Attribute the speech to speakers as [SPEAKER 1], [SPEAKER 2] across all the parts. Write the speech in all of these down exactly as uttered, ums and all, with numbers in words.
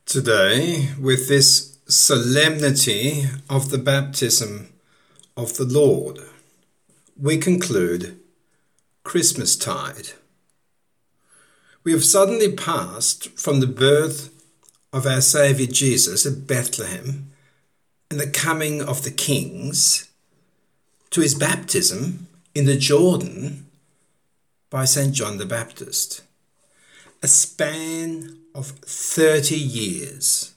[SPEAKER 1] Today, with this solemnity of the baptism of the Lord, we conclude Christmastide. We have suddenly passed from the birth of our Saviour Jesus at Bethlehem and the coming of the kings to his baptism in the Jordan by Saint John the Baptist. A span of thirty years.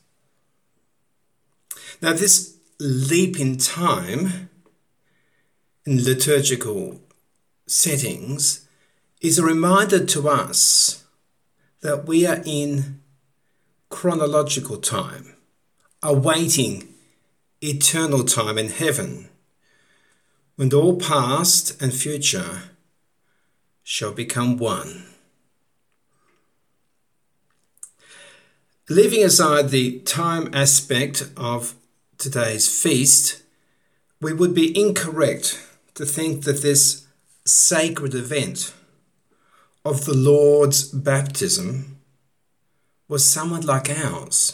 [SPEAKER 1] Now, this leap in time in liturgical settings is a reminder to us that we are in chronological time, awaiting eternal time in heaven, when all past and future shall become one. Leaving aside the time aspect of today's feast, we would be incorrect to think that this sacred event of the Lord's baptism was somewhat like ours.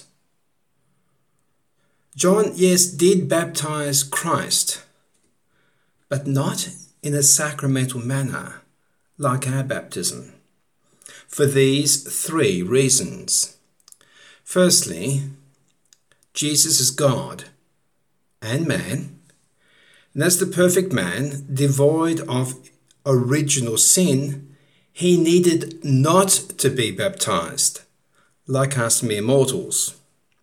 [SPEAKER 1] John, yes, did baptize Christ, but not in a sacramental manner like our baptism, for these three reasons. Firstly, Jesus is God and man, and as the perfect man, devoid of original sin, he needed not to be baptized, like us mere mortals.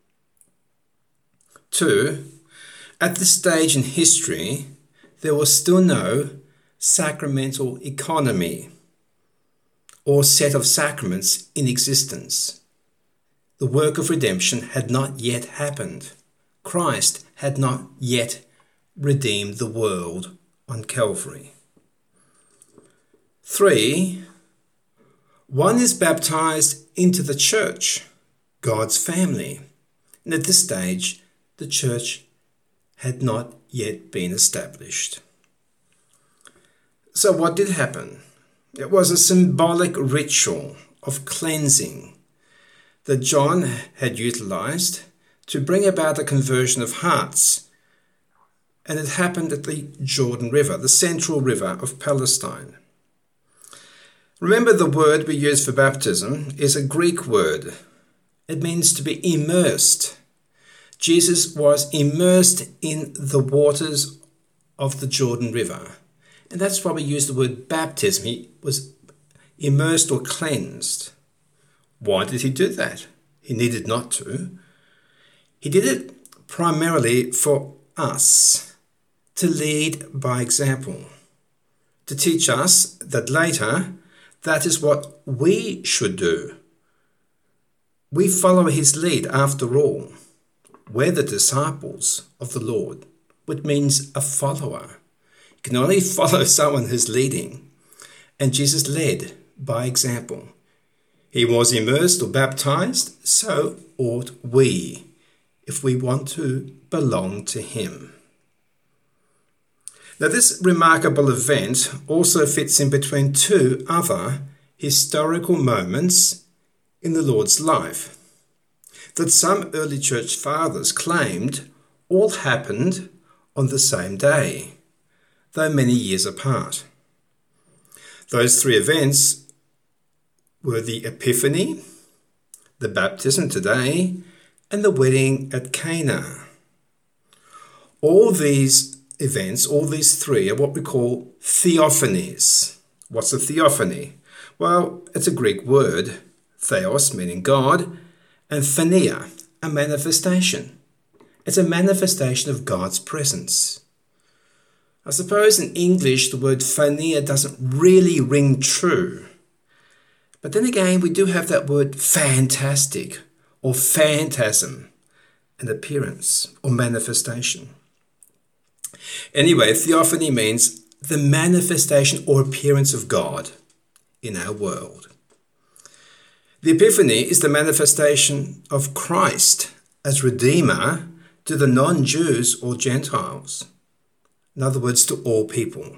[SPEAKER 1] Two, at this stage in history, there was still no sacramental economy or set of sacraments in existence. The work of redemption had not yet happened. Christ had not yet redeemed the world on Calvary. Three, one is baptized into the church, God's family. And at this stage, the church had not yet been established. So what did happen? It was a symbolic ritual of cleansing that John had utilized to bring about a conversion of hearts. And it happened at the Jordan River, the central river of Palestine. Remember, the word we use for baptism is a Greek word. It means to be immersed. Jesus was immersed in the waters of the Jordan River. And that's why we use the word baptism. He was immersed or cleansed. Why did he do that? He needed not to. He did it primarily for us, to lead by example, to teach us that later that is what we should do. We follow his lead after all. We're the disciples of the Lord, which means a follower. You can only follow someone who's leading. And Jesus led by example. He was immersed or baptized, so ought we, if we want to belong to him. Now, this remarkable event also fits in between two other historical moments in the Lord's life that some early church fathers claimed all happened on the same day, though many years apart. Those three events were the Epiphany, the baptism today, and the wedding at Cana. All these events, all these three, are what we call theophanies. What's a theophany? Well, it's a Greek word, theos meaning God, and phania, a manifestation. It's a manifestation of God's presence. I suppose in English the word phania doesn't really ring true. But then again, we do have that word fantastic or phantasm, an appearance or manifestation. Anyway, theophany means the manifestation or appearance of God in our world. The Epiphany is the manifestation of Christ as Redeemer to the non-Jews or Gentiles. In other words, to all people.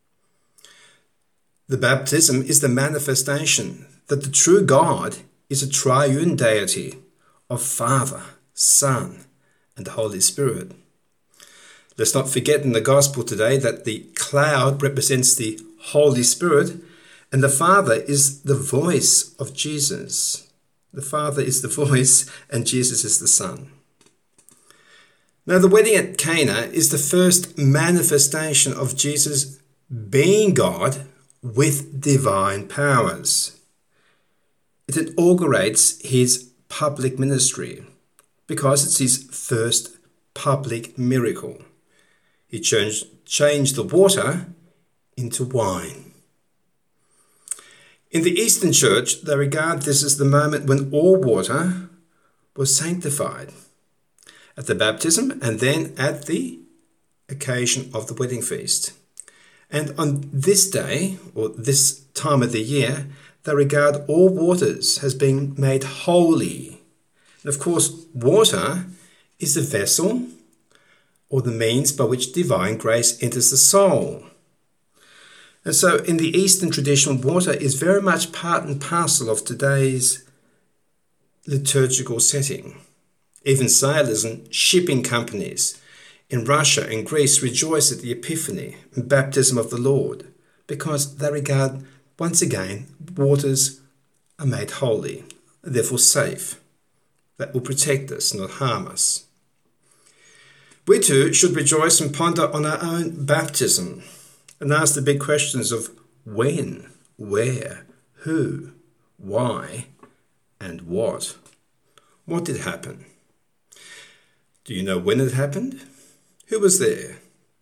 [SPEAKER 1] The baptism is the manifestation that the true God is a triune deity of Father, Son, and the Holy Spirit. Let's not forget in the Gospel today that the cloud represents the Holy Spirit, and the Father is the voice of Jesus. The Father is the voice, and Jesus is the Son. Now, the wedding at Cana is the first manifestation of Jesus being God with divine powers. It inaugurates his public ministry because it's his first public miracle. He changed, changed the water into wine. In the Eastern Church, they regard this as the moment when all water was sanctified, at the baptism and then at the occasion of the wedding feast. And on this day, or this time of the year, they regard all waters as being made holy. And of course, water is the vessel or the means by which divine grace enters the soul. And so in the Eastern tradition, water is very much part and parcel of today's liturgical setting. Even sailors and shipping companies in Russia and Greece rejoice at the Epiphany and baptism of the Lord because they regard, once again, waters are made holy, therefore safe, that will protect us, not harm us. We too should rejoice and ponder on our own baptism and ask the big questions of when, where, who, why, and what. What did happen? Do you know when it happened? Who was there?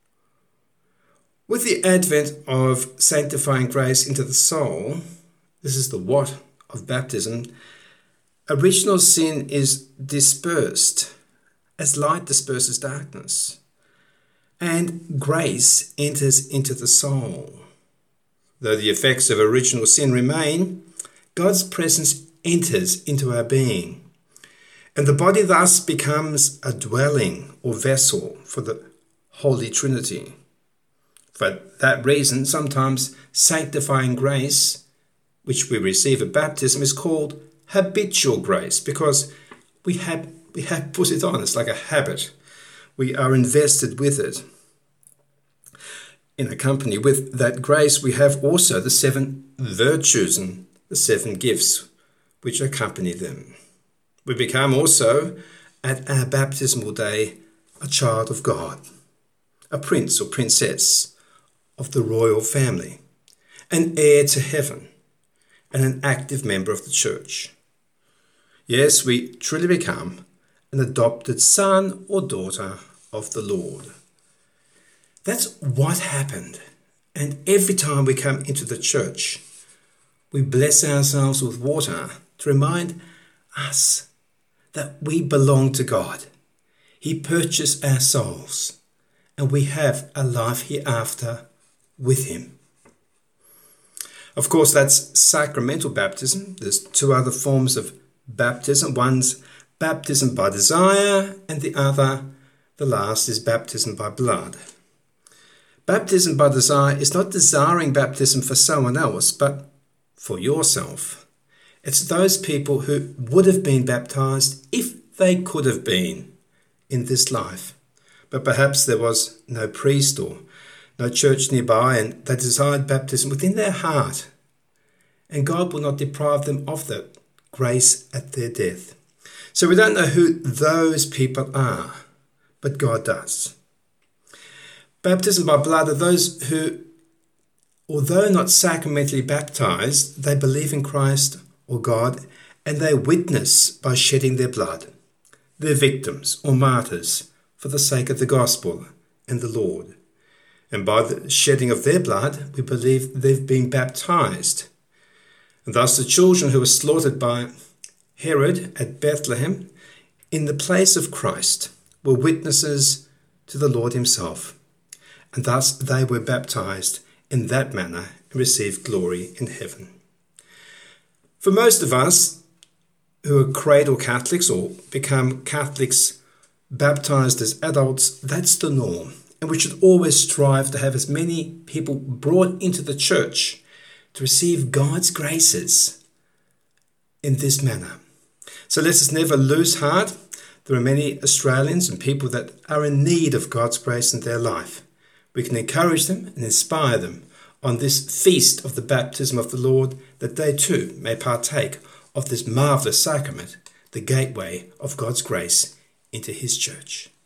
[SPEAKER 1] With the advent of sanctifying grace into the soul, this is the what of baptism, original sin is dispersed as light disperses darkness, and grace enters into the soul. Though the effects of original sin remain, God's presence enters into our being, and the body thus becomes a dwelling or vessel for the Holy Trinity. For that reason, sometimes sanctifying grace, which we receive at baptism, is called habitual grace, because we have, we have put it on. It's like a habit. We are invested with it. In company with that grace, we have also the seven virtues and the seven gifts which accompany them. We become also, at our baptismal day, a child of God, a prince or princess of the royal family, an heir to heaven, and an active member of the church. Yes, we truly become an adopted son or daughter of the Lord. That's what happened. And every time we come into the church, we bless ourselves with water to remind us that we belong to God. He purchased our souls, and we have a life hereafter with him. Of course, that's sacramental baptism. There's two other forms of baptism. One's baptism by desire, and the other, the last, is baptism by blood. Baptism by desire is not desiring baptism for someone else, but for yourself. It's those people who would have been baptized if they could have been in this life. But perhaps there was no priest or no church nearby, and they desired baptism within their heart. And God will not deprive them of that grace at their death. So we don't know who those people are, but God does. Baptism by blood are those who, although not sacramentally baptized, they believe in Christ or God, and they witness by shedding their blood. They're victims or martyrs for the sake of the gospel and the Lord. And by the shedding of their blood, we believe they've been baptized. And thus the children who were slaughtered by Herod at Bethlehem in the place of Christ were witnesses to the Lord himself. And thus they were baptized in that manner and received glory in heaven. For most of us who are cradle Catholics or become Catholics baptized as adults, that's the norm. And we should always strive to have as many people brought into the church to receive God's graces in this manner. So let us never lose heart. There are many Australians and people that are in need of God's grace in their life. We can encourage them and inspire them on this feast of the baptism of the Lord, that they too may partake of this marvellous sacrament, the gateway of God's grace into his church.